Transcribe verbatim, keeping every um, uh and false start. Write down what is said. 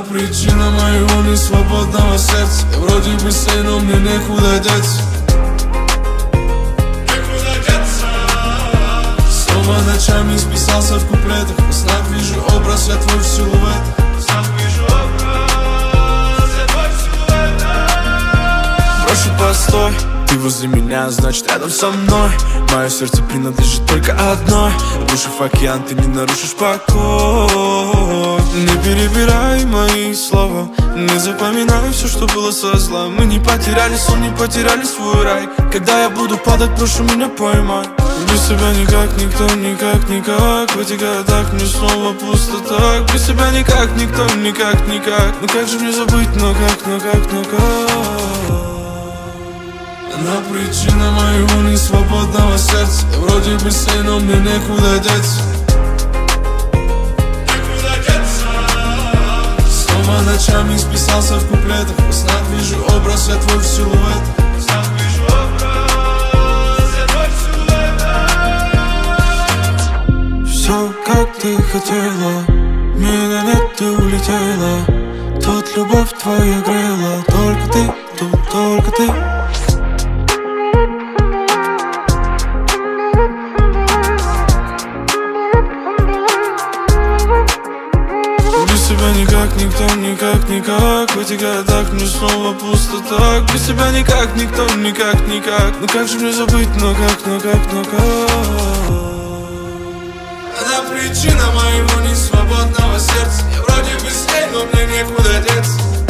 причина моего несвободного сердца. Я вроде бы с ней, но мне некуда деться. Некуда деться. Снова ночами списался в куплетах. Во снах вижу образ, я твой в силуэт. Во снах вижу образ, я твой в силуэт. Прошу, постой. Ты возле меня, значит рядом со мной. Мое сердце принадлежит только одной. Рушив океан, ты не нарушишь покой. Не перебирай мои слова, не запоминай все, что было со зла. Мы не потеряли сон, не потеряли свой рай. Когда я буду падать, прошу меня поймай. Без тебя никак, никто, никак, никак. В этих годах мне снова пусто так. Без тебя никак, никто, никак, никак. Ну как же мне забыть, но как, но как, но как. Она причина моего несвободного сердца. Я вроде бы с ней, но мне некуда деться. Некуда деться. Снова ночами списался в куплетах. Во снах вижу образ, я твой в силуэт. Во снах вижу образ, я твой в силуэт. Все как ты хотела, меня нет, ты улетела. Тут любовь твоя грела. Только ты, тут только ты. Без тебя никак, никто, никак, никак. В этих годах мне снова пусто так. Без тебя никак, никто, никак, никак. Ну как же мне забыть, но как, но как, но как. Она причина моего несвободного сердца. Я вроде бы с ней, но мне некуда деться.